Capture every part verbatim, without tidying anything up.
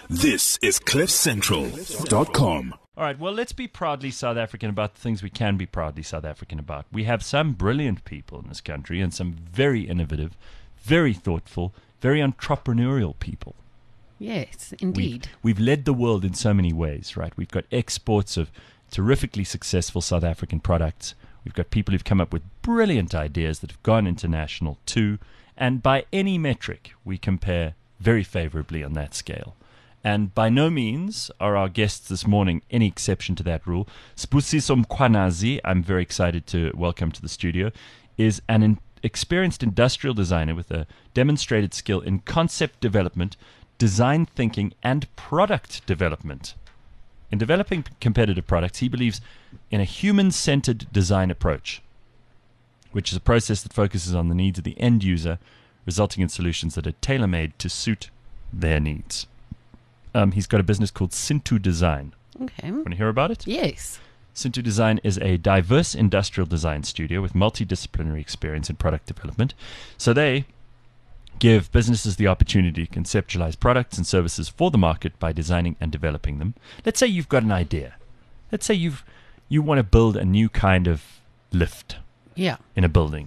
This is cliff central dot com. All right, well, let's be proudly South African about the things we can be proudly South African about. We have some brilliant people in this country and some very innovative, very thoughtful, very entrepreneurial people. Yes, indeed. We've, we've led the world in so many ways, right? We've got exports of terrifically successful South African products. We've got people who've come up with brilliant ideas that have gone international too. And by any metric, we compare very favorably on that scale. And by no means are our guests this morning any exception to that rule. Sibusiso Mkhwanazi, I'm very excited to welcome to the studio, is an in- experienced industrial designer with a demonstrated skill in concept development, design thinking, and product development. In developing competitive products, he believes in a human-centered design approach, which is a process that focuses on the needs of the end user, resulting in solutions that are tailor-made to suit their needs. Um, he's got a business called Sintu Design. Okay. Want to hear about it? Yes. Sintu Design is a diverse industrial design studio with multidisciplinary experience in product development. So they give businesses the opportunity to conceptualize products and services for the market by designing and developing them. Let's say you've got an idea. Let's say you've you want to build a new kind of lift. Yeah. In a building,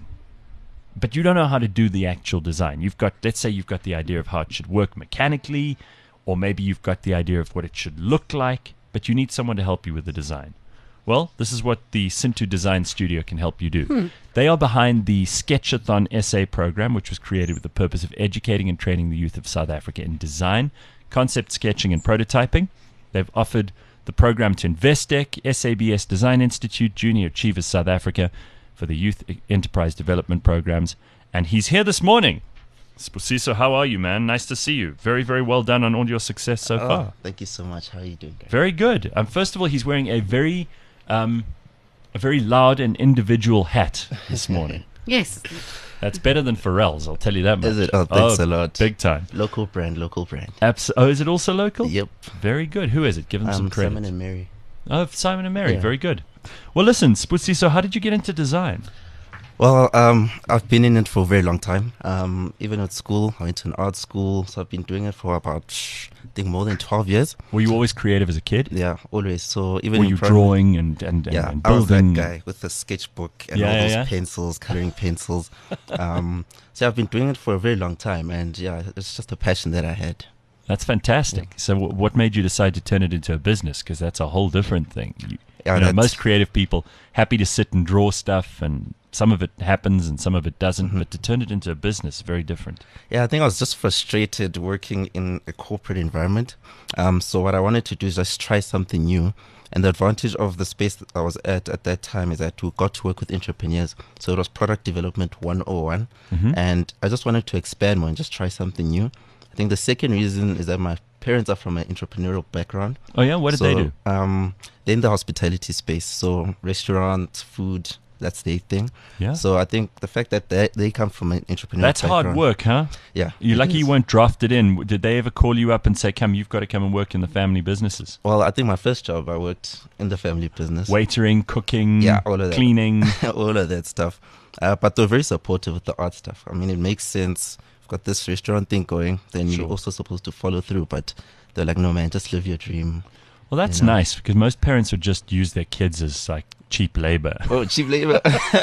but you don't know how to do the actual design. You've got, let's say you've got the idea of how it should work mechanically, or maybe you've got the idea of what it should look like, but you need someone to help you with the design. Well, this is what the Sintu Design Studio can help you do. Hmm. They are behind the Sketchathon essay program, which was created with the purpose of educating and training the youth of South Africa in design, concept sketching, and prototyping. They've offered the program to Investec, S A B S Design Institute, Junior Achievers South Africa, for the Youth Enterprise Development Programs. And he's here this morning. Sibusiso, how are you, man? Nice to see you. Very, very well done on all your success so oh, far. Thank you so much. How are you doing, guys? Very good. Um, first of all, he's wearing a very, um, a very loud and individual hat this morning. Yes. That's better than Pharrell's, I'll tell you that much. Is it? Oh, thanks oh, a lot. Big time. Local brand, local brand. Abs- oh, is it also local? Yep. Very good. Who is it? Give them um, some credit. Simon and Mary. Oh, Simon and Mary. Yeah. Very good. Well, listen, Sibusiso, how did you get into design? Well, um, I've been in it for a very long time. Um, even at school, I went to an art school, so I've been doing it for about, I think, more than twelve years. Were you always creative as a kid? Yeah, always. So even Were in you primary, drawing and, and, and, yeah, and I was building? that guy with the sketchbook and Yeah, all yeah, those yeah. pencils, coloring pencils. Um, so I've been doing it for a very long time, and yeah, it's just a passion that I had. That's fantastic. So w- what made you decide to turn it into a business? Because that's a whole different thing. You, Yeah, you know, that's- most creative people happy to sit and draw stuff, and some of it happens and some of it doesn't. Mm-hmm. But to turn it into a business is very different. Yeah, I think I was just frustrated working in a corporate environment. Um, so what I wanted to do is just try something new. And the advantage of the space that I was at at that time is that we got to work with entrepreneurs. So it was product development one oh one. Mm-hmm. And I just wanted to expand more and just try something new. I think the second reason is that my parents are from an entrepreneurial background. Oh yeah, what did so, they do? Um, they're in the hospitality space. So restaurant, food, that's their thing. Yeah, So I think the fact that they, they come from an entrepreneurial that's background. hard work, huh? Yeah. You're it lucky is. you weren't drafted in. Did they ever call you up and say, "Come, you've got to come and work in the family businesses"? Well, I think my first job, I worked in the family business. Waitering, cooking, Yeah, all of that. cleaning. all of that stuff. Uh, but they're very supportive with the art stuff. I mean, it makes sense. We've got this restaurant thing going, then Sure. you're also supposed to follow through. But they're like, no, man, just live your dream. Well, that's You know? nice, because most parents would just use their kids as like cheap labor. Oh, cheap labor.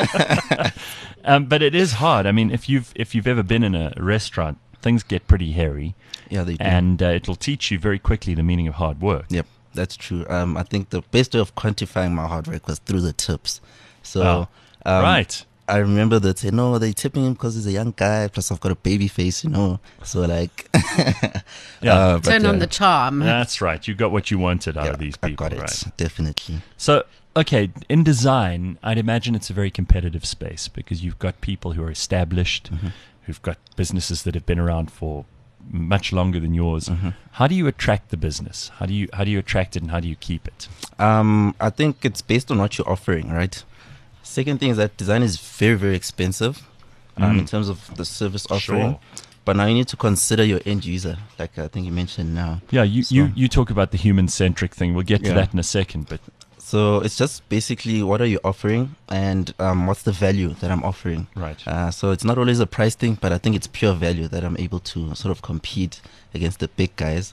Um, but it is hard. I mean, if you've if you've ever been in a restaurant, things get pretty hairy, Yeah, they do. and uh, it'll teach you very quickly the meaning of hard work. Yep, that's true. Um, I think the best way of quantifying my hard work was through the tips. So, Oh, um, right. I remember that say, no, they tipping him because he's a young guy. Plus, I've got a baby face, you know. So, like, Yeah. uh, but, Turn on uh, the charm. That's right. You got what you wanted out yeah, of these I people, got it, right? definitely. So, okay, in design, I'd imagine it's a very competitive space because you've got people who are established, Mm-hmm. who've got businesses that have been around for much longer than yours. Mm-hmm. How do you attract the business? How do you how do you attract it, and how do you keep it? Um, I think it's based on what you're offering, right? Second thing is that design is very, very expensive um, Mm. in terms of the service offering. Sure. But now you need to consider your end user, like I think you mentioned now. Yeah, you, So- you, you talk about the human-centric thing. We'll get to Yeah. that in a second. But So it's just basically what are you offering and um, what's the value that I'm offering. right. Uh, so it's not always a price thing, but I think it's pure value that I'm able to sort of compete against the big guys.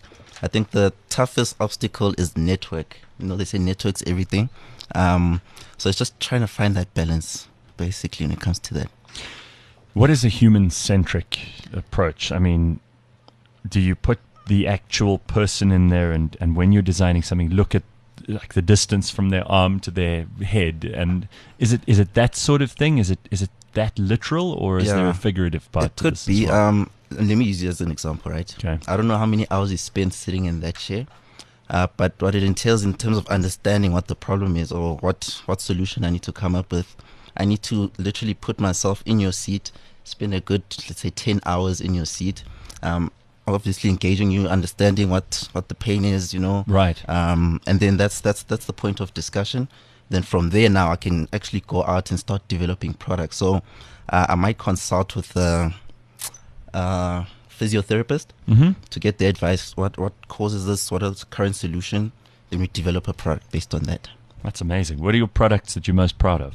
I think the toughest obstacle is network. You know, they say network's everything. Um, so it's just trying to find that balance, basically, when it comes to that. What is a human-centric approach? I mean, do you put the actual person in there, and, and when you're designing something, look at like the distance from their arm to their head, and is it is it that sort of thing? Is it is it that literal, or is Yeah. there a figurative part It to could this be. as well? Um, let me use you as an example, right? Okay. I don't know how many hours you spent sitting in that chair, uh, but what it entails in terms of understanding what the problem is or what, what solution I need to come up with, I need to literally put myself in your seat, spend a good, let's say, ten hours in your seat, um, obviously engaging you, understanding what, what the pain is, you know. Right. Um, and then that's that's that's the point of discussion. Then from there now I can actually go out and start developing products. So uh, I might consult with a, a physiotherapist Mm-hmm. to get the advice. What what causes this? What is the current solution? Then we develop a product based on that. That's amazing. What are your products that you're most proud of?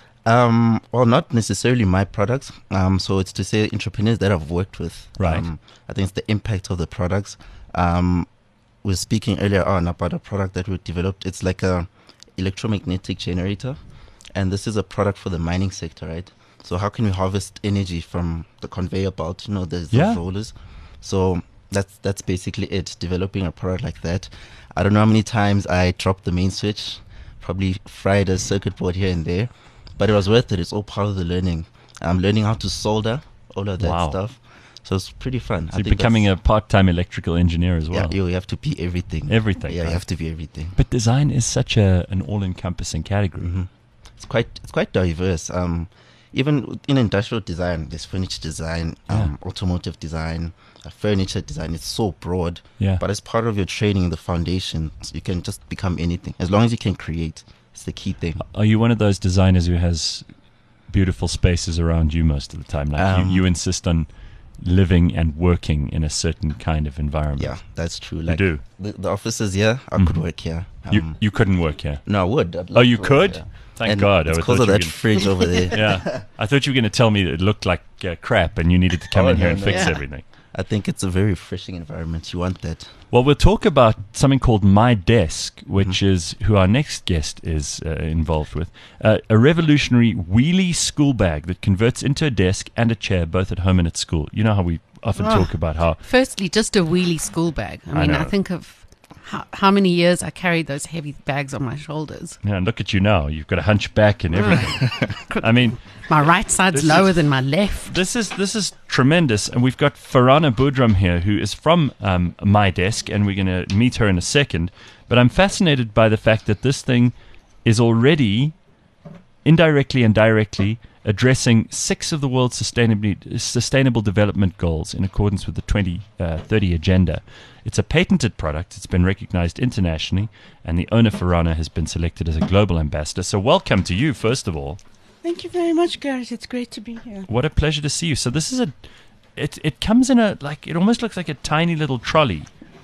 Um, well, not necessarily my products. Um, so it's to say entrepreneurs that I've worked with. Right. Um, I think it's the impact of the products. Um, we were speaking earlier on about a product that we developed. It's like a electromagnetic generator, and this is a product for the mining sector, right? So how can we harvest energy from the conveyor belt? You know, there's Yeah. those rollers. So that's that's basically it. Developing a product like that. I don't know how many times I dropped the main switch, probably fried a circuit board here and there. But it was worth it. It's all part of the learning. I'm learning how to solder, all of that Wow. stuff. So it's pretty fun. So you're becoming a part-time electrical engineer as well. Yeah, you have to be everything. Everything, Yeah, right? you have to be everything. But design is such a an all-encompassing category. hmm It's quite it's quite diverse. Um, even in industrial design, there's furniture design, um, automotive design, uh, furniture design. It's so broad. Yeah. But as part of your training, the foundation, you can just become anything as long as you can create. It's the key thing. Are you one of those designers who has beautiful spaces around you most of the time? Like Um, you, you insist on living and working in a certain kind of environment. Yeah, that's true. You Like do. The, the offices here, I could Mhm. work here. You Um, you couldn't work here. no, I would. I'd Oh, love you to work could? here. Thank And God. I It's thought because of you were that gonna- fridge over there. Yeah, I thought you were going to tell me that it looked like uh, crap and you needed to come Oh, in here no, and no. fix Yeah. everything. I think it's a very refreshing environment. You want that. Well, we'll talk about something called My Desk, which Mm-hmm. is who our next guest is uh, involved with. Uh, a revolutionary wheelie school bag that converts into a desk and a chair, both at home and at school. You know how we often Ah. talk about how Firstly, just a wheelie school bag. I I mean, I, know. think of how, how many years I carried those heavy bags on my shoulders. Yeah, and look at you now. You've got a hunchback and everything. I mean, My right side's This lower is- than my left. this is this is tremendous, and we've got Farana Budram here, who is from um, My Desk, and we're going to meet her in a second. But I'm fascinated by the fact that this thing is already indirectly and directly addressing six of the world's sustainably, sustainable development goals in accordance with the twenty thirty agenda. It's a patented product. It's been recognized internationally, and the owner, Farana, has been selected as a global ambassador. So welcome to you, first of all. Thank you very much, Garrett. It's great to be here. What a pleasure to see you. So this is a, it it comes in a, like, it almost looks like a tiny little trolley.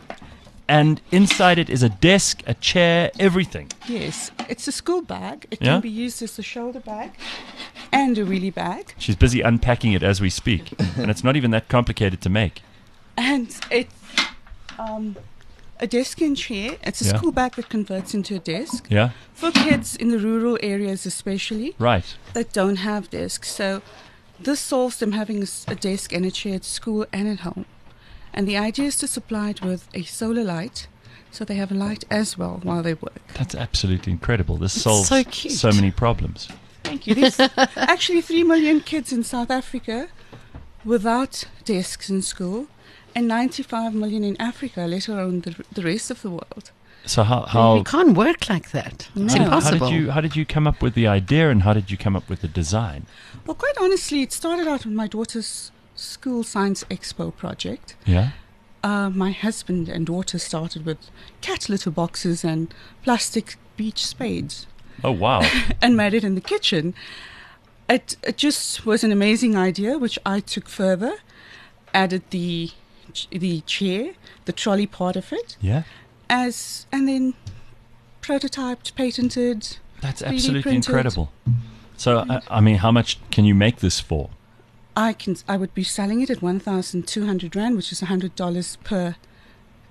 And inside it is a desk, a chair, everything. Yes, it's a school bag. It Yeah? can be used as a shoulder bag and a wheelie bag. She's busy unpacking it as we speak. And it's not even that complicated to make. And it's um, a desk and chair. It's a Yeah. school bag that converts into a desk. Yeah? For kids in the rural areas especially Right. that don't have desks. So this solves them having a, s- a desk and a chair at school and at home. And the idea is to supply it with a solar light so they have a light as well while they work. That's absolutely incredible. This It's solves so cute. so many problems. Thank you. There's actually three million kids in South Africa without desks in school, and ninety-five million in Africa, let alone the, the rest of the world. So how We how, can't work like that. It's No. how impossible. did you how did you come up with the idea, and how did you come up with the design? Well, quite honestly, it started out with my daughter's school science expo project. Yeah? Uh, my husband and daughter started with cat litter boxes and plastic beach spades Oh wow. and made it in the kitchen. It, it just was an amazing idea, which I took further, added the the chair, the trolley part of it, Yeah? as and then prototyped, patented. That's three D absolutely printed. incredible. So I, I mean, how much can you make this for? I can I would be selling it at one thousand two hundred rand, which is a hundred dollars per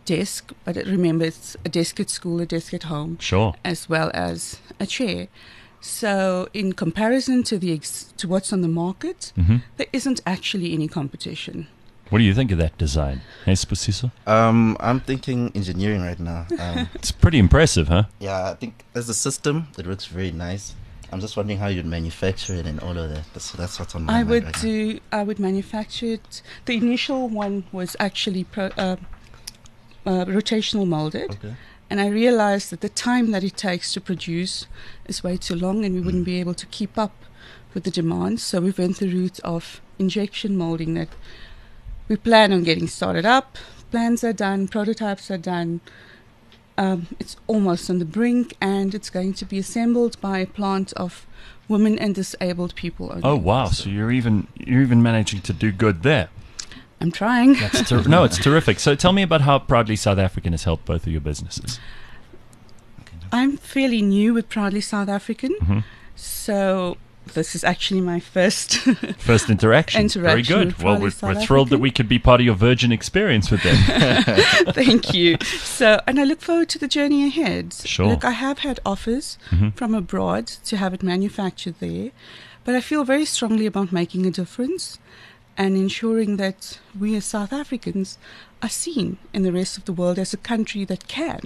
desk, but it, remember it's a desk at school, a desk at home, Sure. as well as a chair. So in comparison to the ex- to what's on the market, hmm there isn't actually any competition. What do you think of that design? Hey, Spusiso? Um, I'm thinking engineering right now. Um, It's pretty impressive, huh? yeah, I think as a system, it works very nice. I'm just wondering how you'd manufacture it and all of that. That's, that's what's on my I mind would right now. do. I would manufacture it. The initial one was actually pro, uh, uh, rotational molded, Okay. and I realized that the time that it takes to produce is way too long, and we wouldn't Mm. be able to keep up with the demand. So we went the route of injection molding. That we plan on getting started up. Plans are done. Prototypes are done. Um, it's almost on the brink, and it's going to be assembled by a plant of women and disabled people only. Oh wow! So you're even you're even managing to do good there. I'm trying. That's ter- no, it's terrific. So tell me about how Proudly South African has helped both of your businesses. I'm fairly new with Proudly South African, hmm so this is actually my first. First interaction. Interaction Very with good. Well, Proudly we're, South we're thrilled that African. we could be part of your Virgin experience with them. Thank you. So, and I look forward to the journey ahead. Sure. Look, I have had offers hmm from abroad to have it manufactured there, but I feel very strongly about making a difference and ensuring that we as South Africans are seen in the rest of the world as a country that can.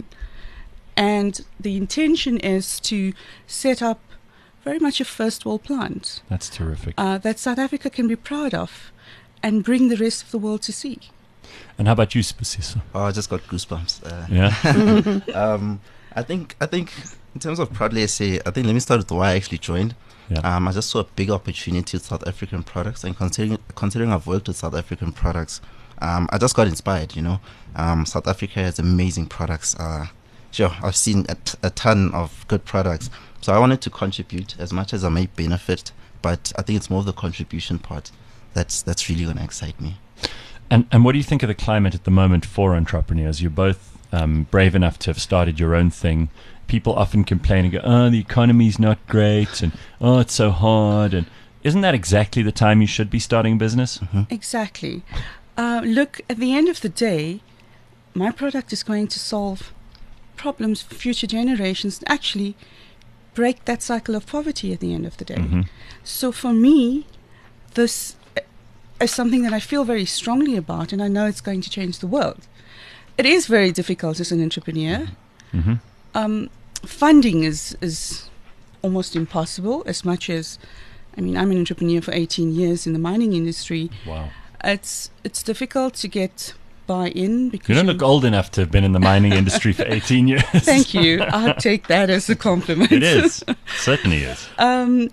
And the intention is to set up very much a first world plant That's terrific. uh, that South Africa can be proud of and bring the rest of the world to see. And how about you, Spusiso? Oh, I just got goosebumps. Uh, Yeah. um, I think I think in terms of Proudly S A, I think let me start with why I actually joined. Yeah. Um, I just saw a big opportunity with South African products, and considering considering I've worked with South African products, um, I just got inspired. You know, um, South Africa has amazing products. Uh, sure, I've seen a, t- a ton of good products, so I wanted to contribute as much as I may benefit. But I think it's more of the contribution part that's that's really going to excite me. And and what do you think of the climate at the moment for entrepreneurs? You're both um, brave enough to have started your own thing. People often complain and go, "Oh, the economy's not great," and "Oh, it's so hard." And isn't that exactly the time you should be starting a business? Exactly. Uh, look, at the end of the day, my product is going to solve problems for future generations and actually break that cycle of poverty at the end of the day. hmm So for me, this is something that I feel very strongly about, and I know it's going to change the world. It is very difficult as an entrepreneur. hmm Um, funding is is almost impossible. As much as, I mean, I'm an entrepreneur for eighteen years in the mining industry. Wow. It's it's difficult to get buy-in because You don't look old enough to have been in the mining industry for eighteen years. Thank you. I'll take that as a compliment. It is. Certainly is. Um,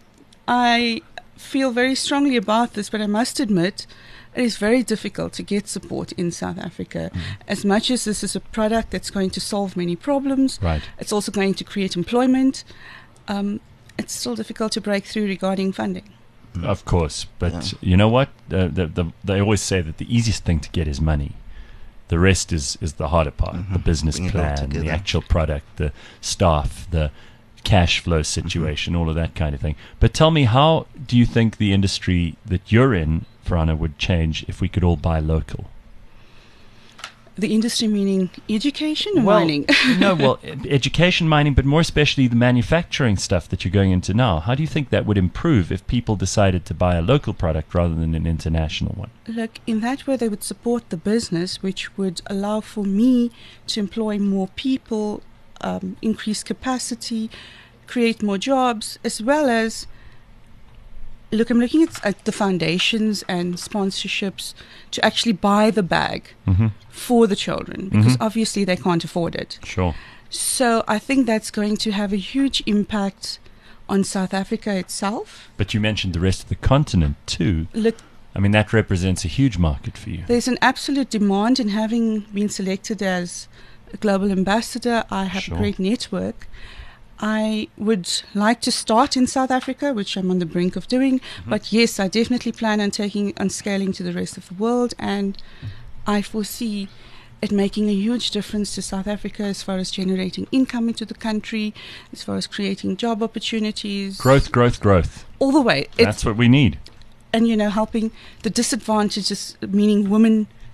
I feel very strongly about this, but I must admit it is very difficult to get support in South Africa. Mm. As much as this is a product that's going to solve many problems, Right. it's also going to create employment. Um, it's still difficult to break through regarding funding. Of course. But Yeah. you know what? Uh, the, the, they always say that the easiest thing to get is money. The rest is, is the harder part. The Mhm. business Bring it all plan, the together. actual product, the staff, the cash flow situation, all of that kind of thing. But tell me, how do you think the industry that you're in, Frana, would change if we could all buy local? The industry meaning education and Well, mining. no, well, e- education, mining, but more especially the manufacturing stuff that you're going into now. How do you think that would improve if people decided to buy a local product rather than an international one? Look, in that way, they would support the business, which would allow for me to employ more people, um, increase capacity, create more jobs, as well as, look, I'm looking at, at the foundations and sponsorships to actually buy the bag Mm-hmm. for the children, because Mhm. obviously they can't afford it. Sure. So I think that's going to have a huge impact on South Africa itself. But you mentioned the rest of the continent too. Look, I mean, that represents a huge market for you. there's an absolute demand, and having been selected as a global ambassador, I have Sure. a great network. I would like to start in South Africa, which I'm on the brink of doing. Mm-hmm. But yes, I definitely plan on taking on scaling to the rest of the world, and I foresee it making a huge difference to South Africa as far as generating income into the country, as far as creating job opportunities, Growth, growth, growth. all the way. It's, That's what we need. and you know, helping the disadvantages, meaning women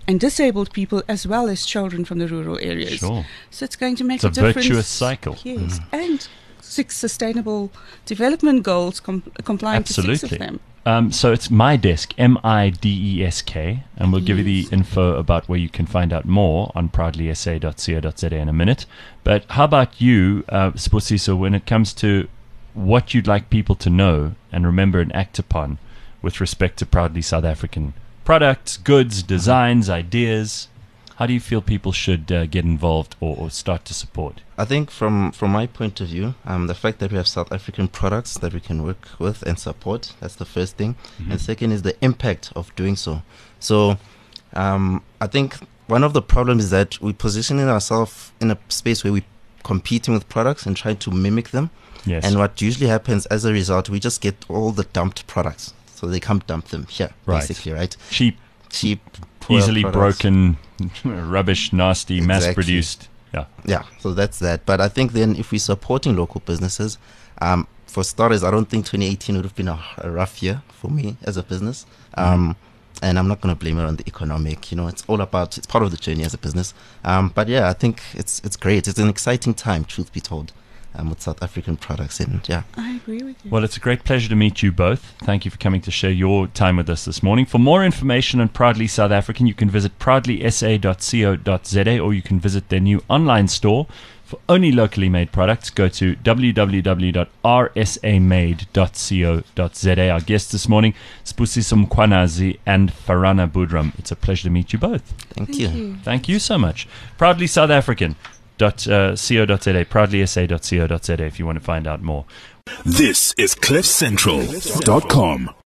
and disabled people as well as children from the rural areas. Sure. So it's going to make It's a, a difference. virtuous cycle. Yes, and six sustainable development goals, com- complying Absolutely. to six of them. Um, so it's My Desk, M I D E S K, and we'll give you the info about where you can find out more on proudly s a dot co dot z a in a minute. But how about you, uh, Sibusiso, when it comes to what you'd like people to know and remember and act upon with respect to Proudly South African products, goods, designs, ideas? How do you feel people should uh, get involved or, or start to support? I think from, from my point of view, um, the fact that we have South African products that we can work with and support, that's the first thing. Mm-hmm. And second is the impact of doing so. So um, I think one of the problems is that we're positioning ourselves in a space where we're competing with products and trying to mimic them. Yes. And what usually happens as a result, we just get all the dumped products. So they come dump them here, Right. basically, right? Cheap, Cheap, poor easily products. broken, rubbish, nasty, Exactly. mass-produced. Yeah. Yeah, so that's that. But I think then if we're supporting local businesses, um, for starters, I don't think twenty eighteen would have been a, a rough year for me as a business. Um, and I'm not going to blame it on the economic. You know, it's all about, it's part of the journey as a business. Um, but yeah, I think it's it's great. It's an exciting time, truth be told, um, with South African products. And yeah. I agree with you. Well, it's a great pleasure to meet you both. Thank you for coming to share your time with us this morning. For more information on Proudly South African, you can visit proudly s a dot co dot z a or you can visit their new online store for only locally made products. Go to w w w dot r s a made dot co dot z a. Our guests this morning, Sibusiso Mkhwanazi and Farana Budram. It's a pleasure to meet you both. Thank, Thank you. you. Thank you so much. Proudly South African. Dot, uh, co dot z a, proudly s a dot co dot z a if you want to find out more. This is cliff central dot com.